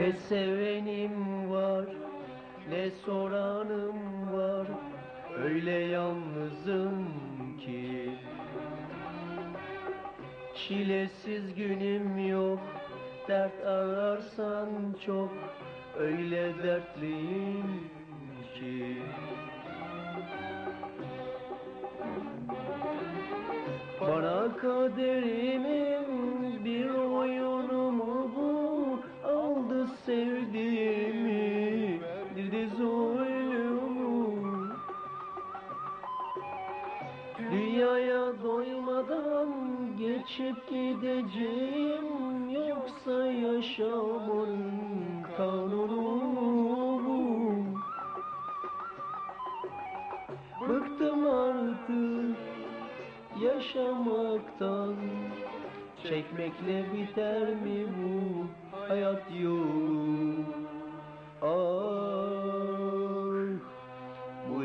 Ne sevenim var, ne soranım var. Öyle yalnızım ki çilesiz günüm yok. Dert ararsan çok, öyle dertliyim ki. Bana kaderimin bir oyunu mu bu? Aldı sevdiğimi, dildi zulmü. Dünyaya doymadan geçip gideceğim, yoksa yaşamanın kanunu bu. Bıktım artık yaşamaktan, çekmekle biter mi bu hayat yolu? Ah, bu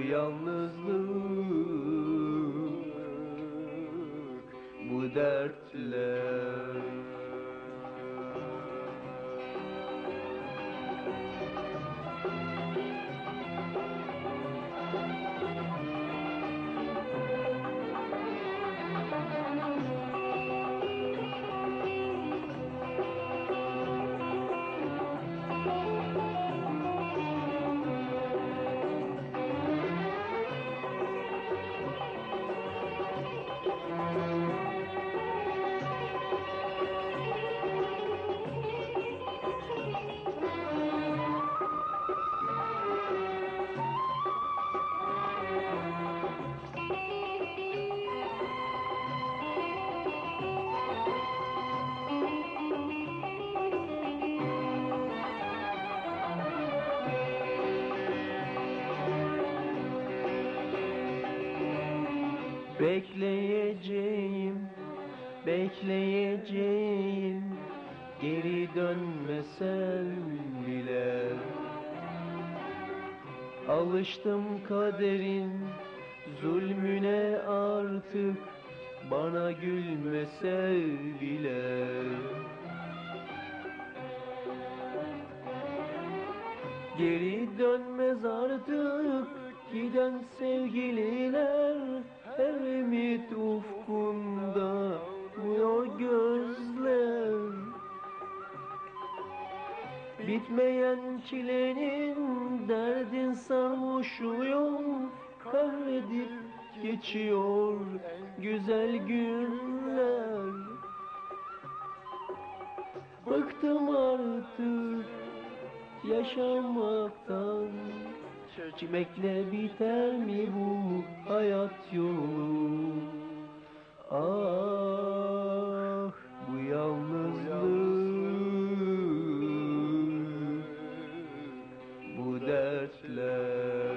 yalnızlık, bu dertler. Bekleyeceğim, bekleyeceğim, geri dönmesen bile. Alıştım kaderin zulmüne artık, bana gülmese bile. Geri dönmez artık giden sevgililer, her ümit ufkunda umuyor gözler. Bitmeyen çilenin derdin sarhoşuyum, kahredip geçiyor güzel günler. Bıktım artık yaşamaktan, çekmekle biter mi bu hayat yolu? Ah, bu yalnızlık, bu dertler.